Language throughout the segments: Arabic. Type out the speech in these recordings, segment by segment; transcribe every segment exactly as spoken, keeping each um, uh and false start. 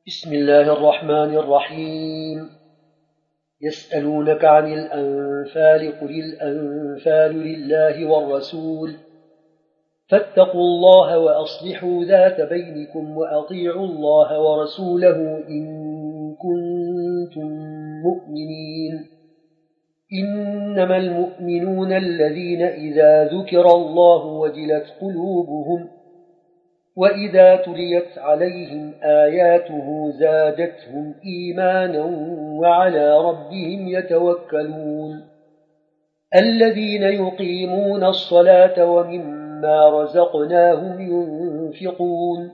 بسم الله الرحمن الرحيم. يسألونك عن الأنفال قل الأنفال لله والرسول فاتقوا الله وأصلحوا ذات بينكم وأطيعوا الله ورسوله إن كنتم مؤمنين. إنما المؤمنون الذين إذا ذكر الله وجلت قلوبهم وإذا تليت عليهم آياته زادتهم إيمانا وعلى ربهم يتوكلون. الذين يقيمون الصلاة ومما رزقناهم ينفقون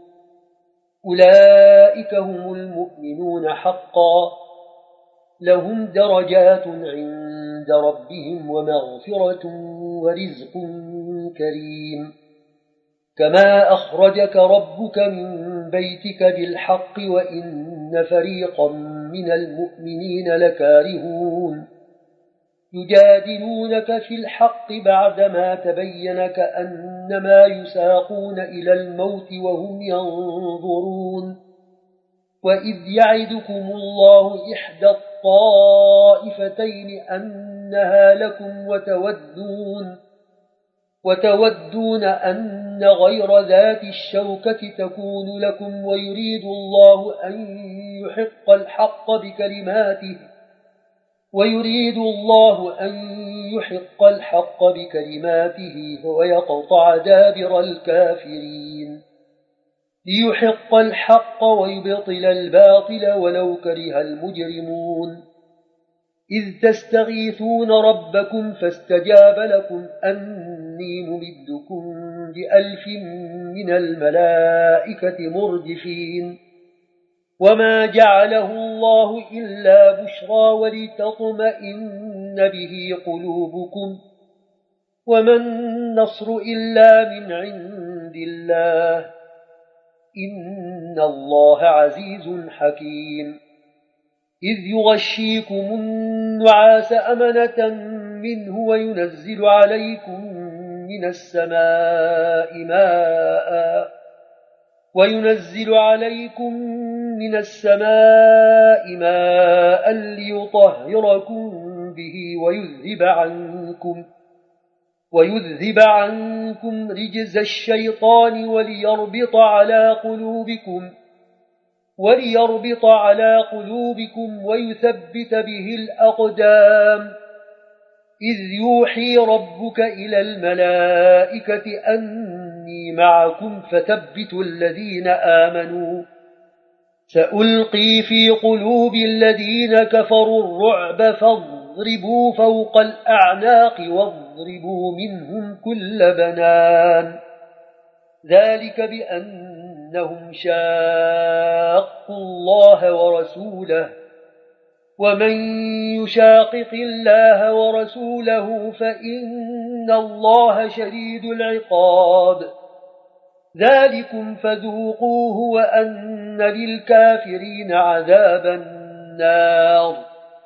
أولئك هم المؤمنون حقا لهم درجات عند ربهم ومغفرة ورزق كريم. كما أخرجك ربك من بيتك بالحق وإن فريقا من المؤمنين لكارهون يجادلونك في الحق بعدما تبين كأنما يساقون إلى الموت وهم ينظرون. وإذ يعدكم الله إحدى الطائفتين أنها لكم وتودون وتودون أن غير ذات الشوكة تكون لكم ويريد الله أن يحق الحق بكلماته ويريد الله أن يحق الحق بكلماته ويقطع دابر الكافرين ليحق الحق ويبطل الباطل ولو كره المجرمون. إذ تستغيثون ربكم فاستجاب لكم أني ممدكم بألف من الملائكة مردفين. وما جعله الله إلا بشرى ولتطمئن به قلوبكم وما النصر إلا من عند الله إن الله عزيز حكيم. إذ يغشيكم النعاس أمنة منه وينزل عليكم من السماء ماء وينزل عليكم من السماء ماء ليطهركم به ويذهب عنكم ويذهب عنكم رجز الشيطان وليربط على قلوبكم وليربط على قلوبكم ويثبت به الأقدام. إذ يوحي ربك إلى الملائكة أني معكم فثبتوا الذين آمنوا سألقي في قلوب الذين كفروا الرعب فاضربوا فوق الأعناق واضربوا منهم كل بنان. ذلك بأنهم شاقوا الله ورسوله ومن يشاقق الله ورسوله فإن الله شديد العقاب. ذلكم فذوقوه وأن للكافرين عذاب النار.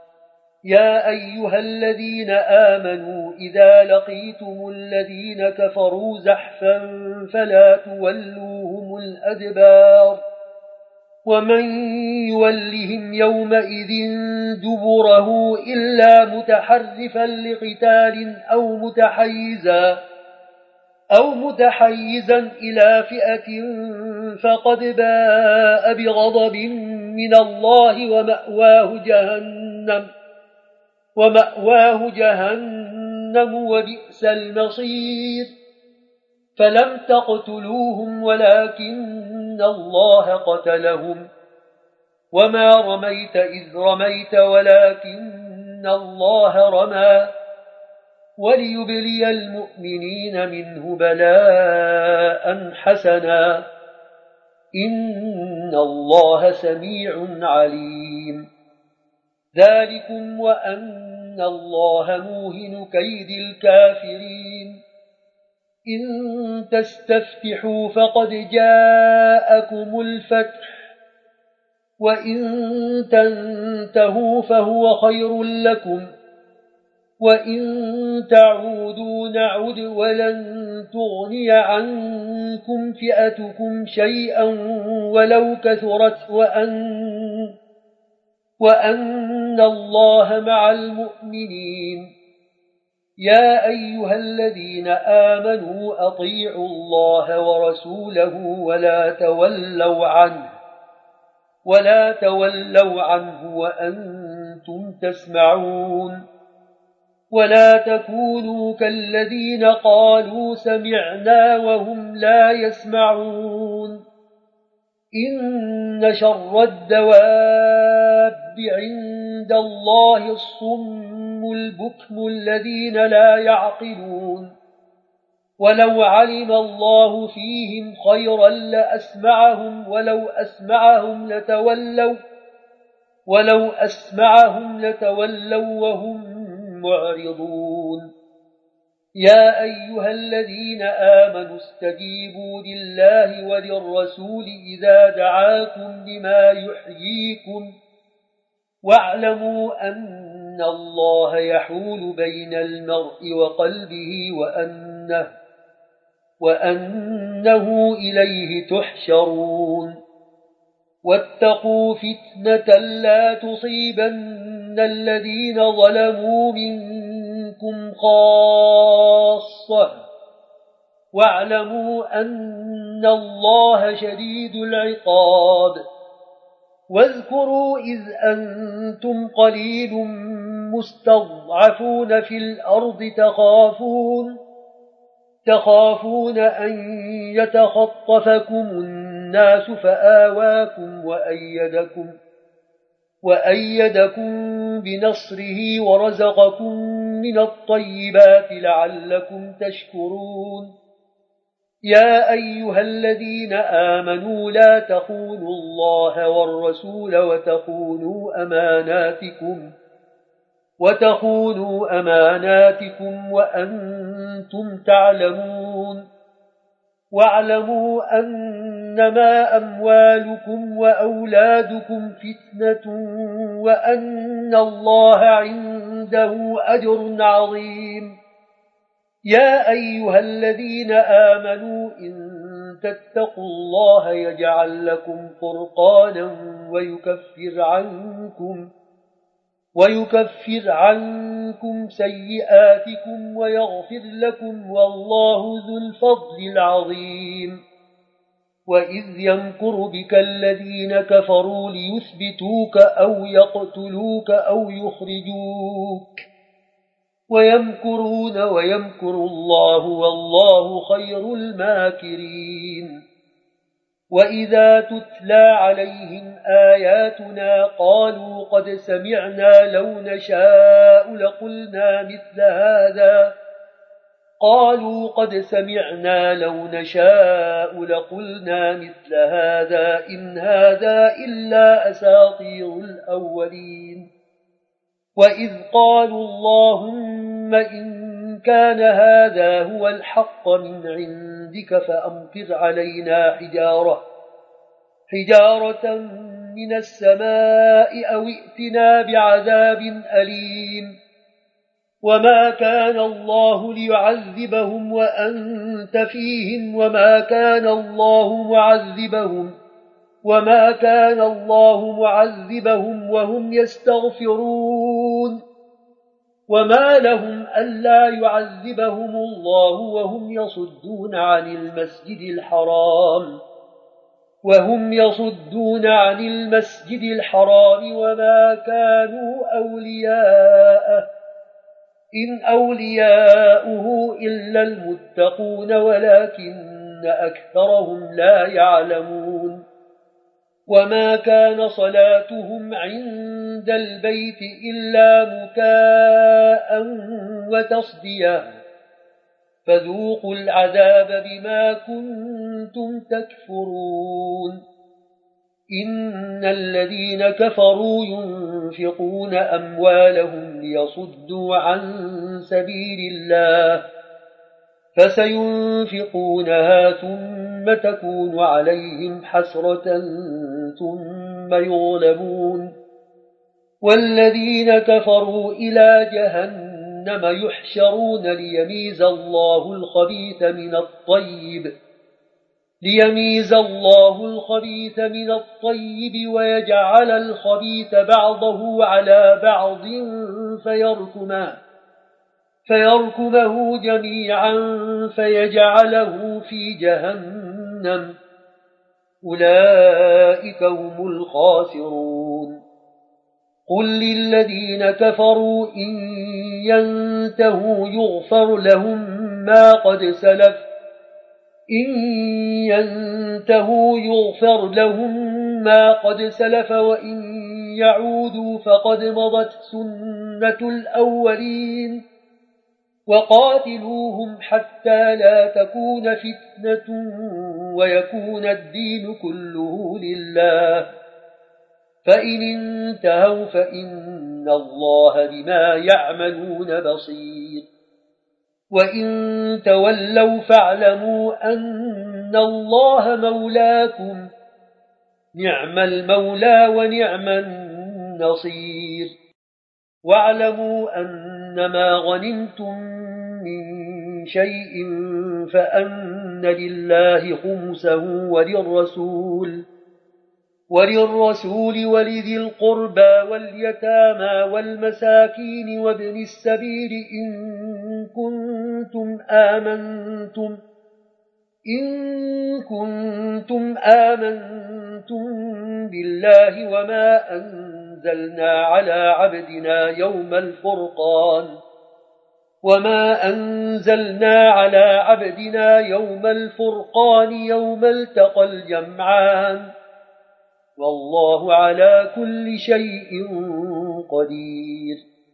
يا أيها الذين آمنوا إذا لقيتم الذين كفروا زحفا فلا تولوهم الأدبار ومن يولهم يومئذ دبره إلا متحرفا لقتال أو متحيزا أو متحيزا إلى فئة فقد باء بغضب من الله ومأواه جهنم ومأواه جهنم وبئس المصير. فلم تقتلوهم ولكن الله قتلهم وما رميت إذ رميت ولكن الله رمى وليبلي المؤمنين منه بلاء حسنا إن الله سميع عليم. ذلكم وأن الله موهن كيد الكافرين. إن تستفتحوا فقد جاءكم الفتح وإن تنتهوا فهو خير لكم وإن تعودوا نعد ولن تغني عنكم فئتكم شيئا ولو كثرت وأن, وأن الله مع المؤمنين. يا أيها الذين آمنوا أطيعوا الله ورسوله ولا تولوا عنه ولا تولوا عنه وأنتم تسمعون. ولا تكونوا كالذين قالوا سمعنا وهم لا يسمعون. إن شر الدواب عند الله الصم البكم الذين لا يعقلون. ولو علم الله فيهم خيرا لأسمعهم ولو أسمعهم لتولوا ولو أسمعهم لتولوا وهم معرضون. يا أيها الذين آمنوا استجيبوا لله وللرسول إذا دعاكم لما يحييكم واعلموا أن الله يحول بين المرء وقلبه وأنه, وأنه إليه تحشرون. واتقوا فتنة لا تصيبن الذين ظلموا منكم خاصة واعلموا أن الله شديد العقاب. واذكروا إذ أنتم قليل مستضعفون في الأرض تخافون تخافون أن يتخطفكم الناس فآواكم وأيدكم, وأيدكم بنصره ورزقكم من الطيبات لعلكم تشكرون. يا أيها الذين آمنوا لا تخونوا الله والرسول وتخونوا أماناتكم وتخونوا أماناتكم وأنتم تعلمون. واعلموا أنما أموالكم وأولادكم فتنة وأن الله عنده أجر عظيم. يا أيها الذين آمنوا إن تتقوا الله يجعل لكم فرقانا ويكفر عنكم ويكفر عنكم سيئاتكم ويغفر لكم والله ذو الفضل العظيم. وإذ يمكر بك الذين كفروا ليثبتوك أو يقتلوك أو يخرجوك ويمكرون ويمكر الله والله خير الماكرين. وإذا تتلى عليهم آياتنا قالوا قد سمعنا لو نشاء لقلنا مثل هذا قالوا قد سمعنا لو نشاء لقلنا مثل هذا إن هذا إلا أساطير الأولين. وإذ قالوا اللهم إن كان هذا هو الحق من عندك فأمطر علينا حجارة حجارة من السماء أو ائتنا بعذاب أليم. وما كان الله ليعذبهم وأنت فيهم وما كان الله معذبهم وما كان الله معذبهم وهم يستغفرون. وما لهم ألا يعذبهم الله وهم يصدون عن المسجد الحرام وهم يصدون عن المسجد الحرام وما كانوا أولياءه إن أولياؤه إلا المتقون ولكن أكثرهم لا يعلمون. وما كان صلاتهم عند البيت إلا مكاء وتصدية فذوقوا العذاب بما كنتم تكفرون. إن الذين كفروا ينفقون أموالهم ليصدوا عن سبيل الله فسينفقونها ثم تكون عليهم حسرة ثم يغلبون والذين كفروا إلى جهنم جهنم يحشرون ليميز الله الخبيث من الطيب ليميز الله الخبيث من الطيب ويجعل الخبيث بعضه على بعض فيركمه فيركمه جميعا فيجعله في جهنم أولئك هم الخاسرون قل للذين كفروا إن ينتهوا يغفر لهم ما قد سلف إن ينتهوا يغفر لهم ما قد سلف وإن يعودوا فقد مضت سنة الأولين وقاتلوهم حتى لا تكون فتنة ويكون الدين كله لله فإن انتهوا فإن الله بما يعملون بصير وإن تولوا فاعلموا أن الله مولاكم نعم المولى ونعم النصير واعلموا أنما غنمتم من شيء فأن لله خمسه وللرسول وللرسول ولذي القربى واليتامى والمساكين وابن السبيل إن كنتم آمنتم إن كنتم آمنتم بالله وما أنزلنا على عبدنا يوم الفرقان وما أنزلنا على عبدنا يوم الفرقان يوم التقى الجمعان والله على كل شيء قدير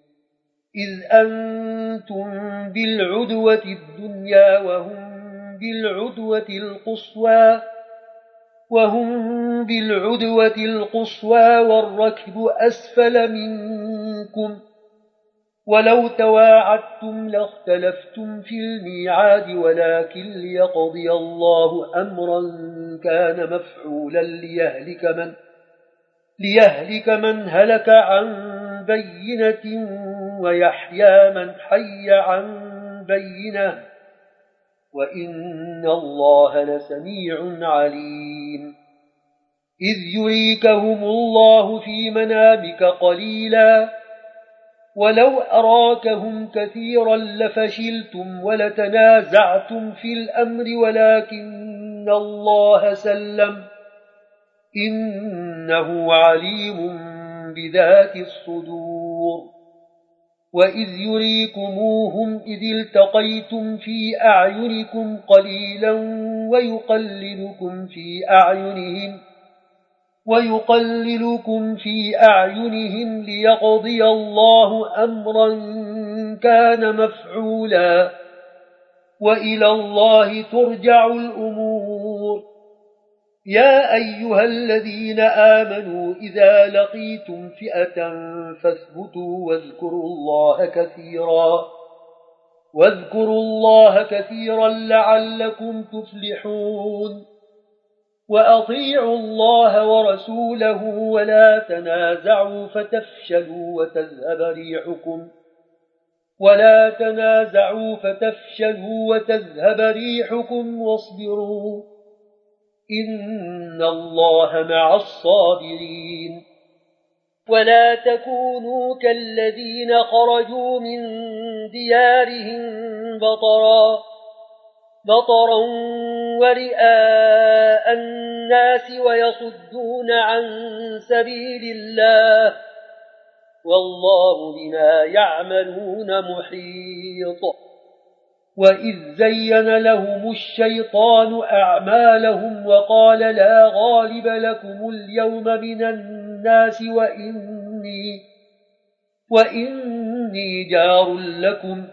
إذ أنتم بالعدوة الدنيا وهم بالعدوة القصوى وهم بالعدوة القصوى والركب أسفل منكم ولو تواعدتم لاختلفتم في الميعاد ولكن ليقضي الله أمرا كان مفعولا ليهلك من ليهلك من هلك عن بينة ويحيى من حي عن بينة وإن الله لسميع عليم إذ يريكهم الله في منامك قليلا ولو أراكهم كثيرا لفشلتم ولتنازعتم في الأمر ولكن الله سلم إنه عليم بذات الصدور وإذ يريكموهم إذ التقيتم في أعينكم قليلا ويقللكم في أعينهم ويقللكم في أعينهم ليقضي الله أمرا كان مفعولا وإلى الله ترجع الأمور يا أيها الذين آمنوا إذا لقيتم فئة فاثبتوا واذكروا الله كثيرا واذكروا الله كثيرا لعلكم تفلحون وأطيعوا الله ورسوله ولا تنازعوا فتفشلوا وتذهب ريحكم ولا تنازعوا فتفشلوا وتذهب ريحكم واصبروا إن الله مع الصابرين ولا تكونوا كالذين خرجوا من ديارهم بطرا بطرا ورئاء الناس ويصدون عن سبيل الله والله بما يعملون محيط وإذ زين لهم الشيطان أعمالهم وقال لا غالب لكم اليوم من الناس وإني, وإني جار لكم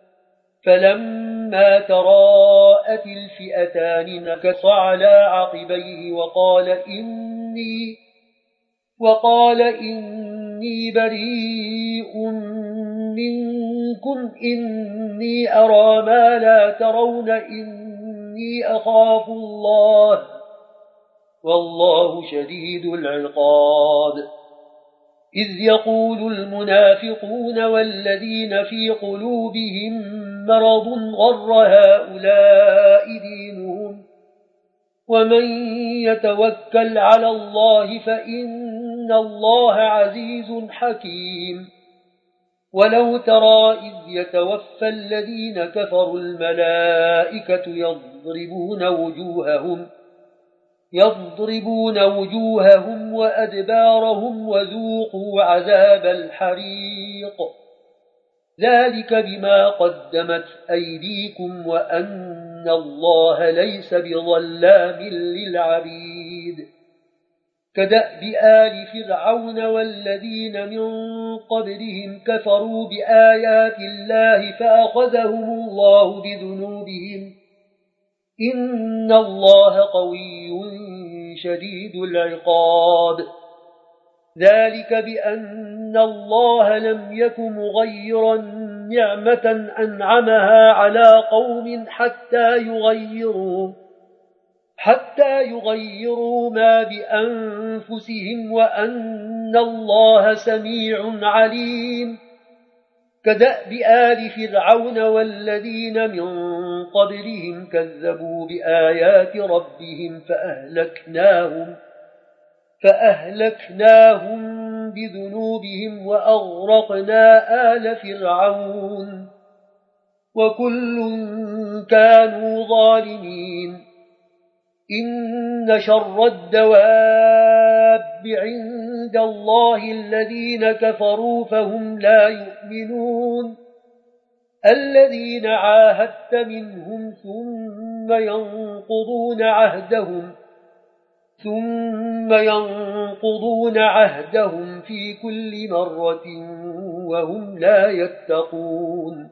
فلما تراءت الفئتان نكص على عقبيه وقال إني, وقال إني بريء منكم إني أرى ما لا ترون إني أخاف الله والله شديد العقاب إذ يقول المنافقون والذين في قلوبهم مرض غر هؤلاء دينهم ومن يتوكل على الله فإن الله عزيز حكيم. ولو ترى إذ يتوفى الذين كفروا الملائكة يضربون وجوههم يضربون وجوههم وأدبارهم وذوقوا عذاب الحريق ذلك بما قدمت أيديكم وأن الله ليس بظلام للعبيد. كدأب آل فرعون والذين من قبلهم كفروا بآيات الله فأخذهم الله بذنوبهم إن الله قوي شديد العقاب. ذلك بأن الله لم يك مغيرا نعمة أنعمها على قوم حتى يغيروا حتى يغيروا ما بأنفسهم وأن الله سميع عليم. كدأب آل فرعون والذين من قبلهم كذبوا بآيات ربهم فأهلكناهم فأهلكناهم بذنوبهم وأغرقنا آل فرعون وكل كانوا ظالمين. إن شر الدواب عند الله الذين كفروا فهم لا يؤمنون الذين عاهدت منهم ثم ينقضون عهدهم ثم ينقضون عهدهم في كل مرة وهم لا يتقون.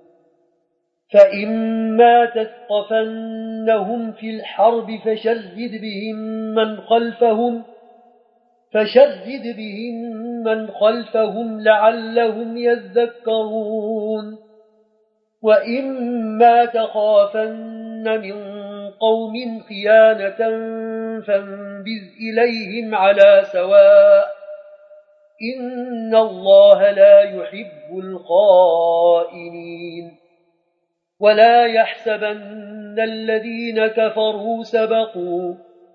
فإما تثقفنهم في الحرب فشرد بهم من خلفهم فشرد بهم من خلفهم لعلهم يذكرون. وإما تخافن من قوم خيانة فانبذ إليهم على سواء إن الله لا يحب الخائنين. ولا يحسبن الذين كفروا سبقوا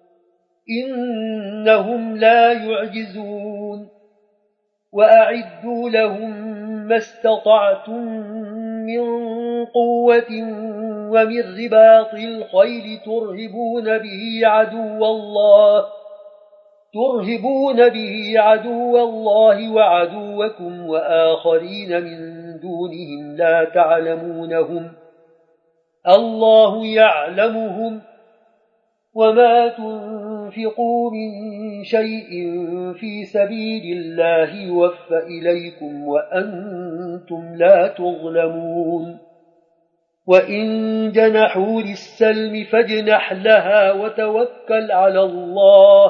إنهم لا يعجزون. وأعدوا لهم ما استطعتم من قوة ومن رباط الخيل ترهبون به عدو الله ترهبون به عدو الله وعدوكم وآخرين من دونهم لا تعلمونهم الله يعلمهم. وما تنفقوا من شيء في سبيل الله يوفى إليكم وأنتم لا تظلمون. وإن جنحوا للسلم فاجنح لها وتوكل على الله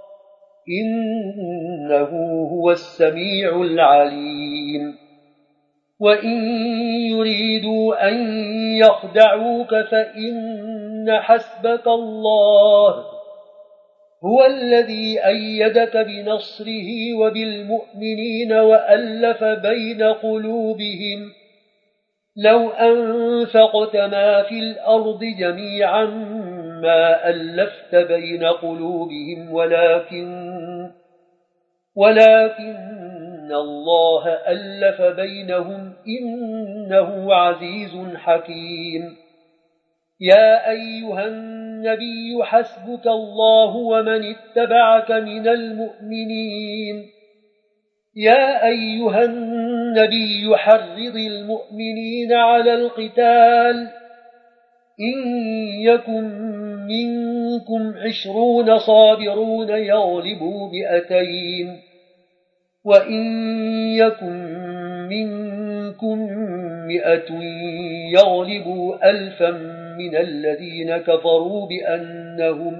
إنه هو السميع العليم. وإن يريدوا أن يخدعوك فإن حسبك الله هو الذي أيدك بنصره وبالمؤمنين وألف بين قلوبهم لو أنفقت ما في الأرض جميعا ما ألفت بين قلوبهم ولكن ولكن الله ألف بينهم إنه عزيز حكيم. يا أيها النبي حسبك الله ومن اتبعك من المؤمنين يا أيها النبي حرض المؤمنين على القتال إن يكن منكم عشرون صابرون يغلبوا مئتين وإن يكن منكم مئة يغلبوا ألفا من الذين كفروا بأنهم,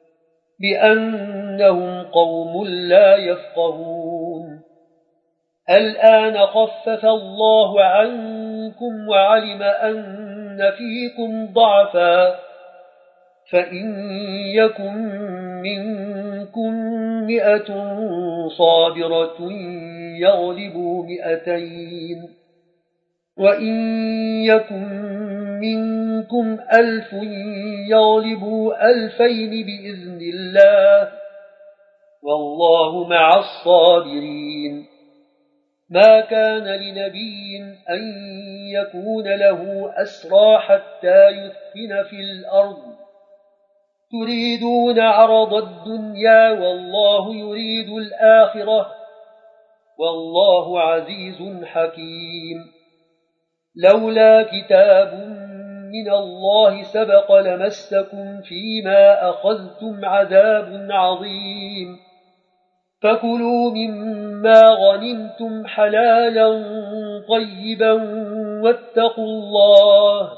بأنهم قوم لا يفقهون. الآن خفف الله عنكم وعلم أن فيكم ضعفا فإن يكن منكم مئة صابرة يغلبوا مئتين وإن يكن منكم ألف يغلبوا ألفين بإذن الله والله مع الصابرين. ما كان لنبي أن يكون له أسرى حتى يثخن في الأرض تريدون عرض الدنيا والله يريد الآخرة والله عزيز حكيم. لولا كتاب من الله سبق لمسكم فيما أخذتم عذاب عظيم فكلوا مما غنمتم حلالا طيبا واتقوا الله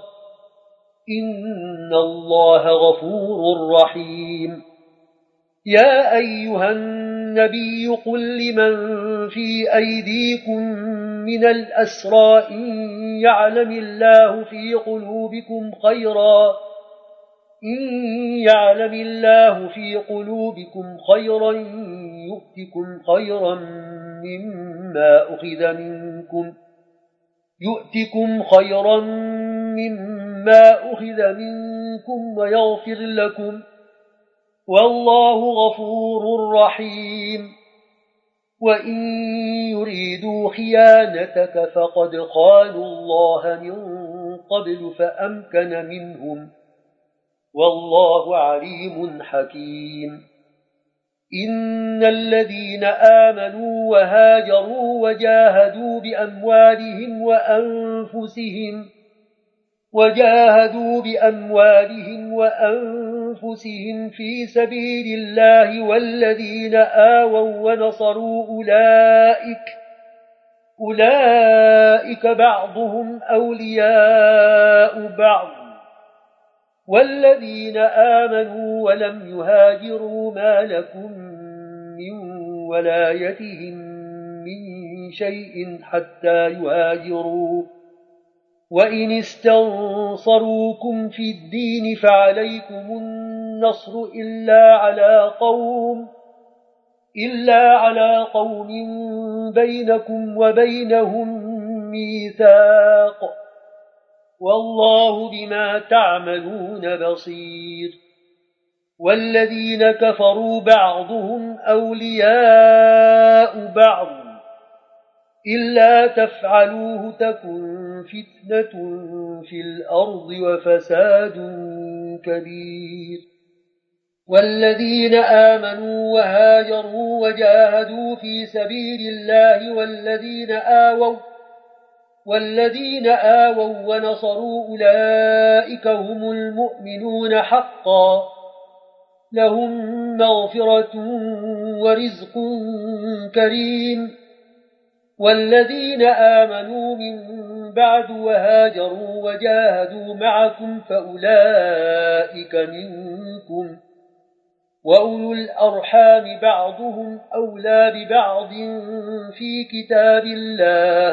إن الله غفور رحيم. يا أيها النبي قل لمن في أيديكم من الأسرى إن يعلم الله في قلوبكم خيرا إن يعلم الله في قلوبكم خيرا يؤتكم خيرا مما أخذ منكم يؤتكم خيرا مما أخذ منكم ويغفر لكم والله غفور رحيم. وإن يريدوا خيانتك فقد خانوا الله من قبل فأمكن منهم والله عليم حكيم. إن الذين آمنوا وهاجروا وجاهدوا بأموالهم وأنفسهم وجاهدوا بأموالهم وأنفسهم في سبيل الله والذين آووا ونصروا أولئك أولئك بعضهم أولياء بعض والذين آمنوا ولم يهاجروا ما لكم من ولايتهم من شيء حتى يهاجروا وإن استنصروكم في الدين فعليكم النصر إلا على قوم إلا على قوم بينكم وبينهم ميثاق والله بما تعملون بصير. والذين كفروا بعضهم أولياء بعض إلا تفعلوه تكن فتنة في الأرض وفساد كبير. والذين آمنوا وهاجروا وجاهدوا في سبيل الله والذين آووا والذين آووا ونصروا أولئك هم المؤمنون حقا لهم مغفرة ورزق كريم. والذين آمنوا من بعد وهاجروا وجاهدوا معكم فأولئك منكم وأولو الأرحام بعضهم أولى ببعض في كتاب الله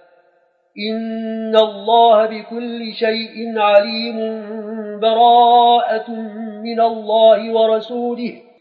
إن الله بكل شيء عليم. براءة من الله ورسوله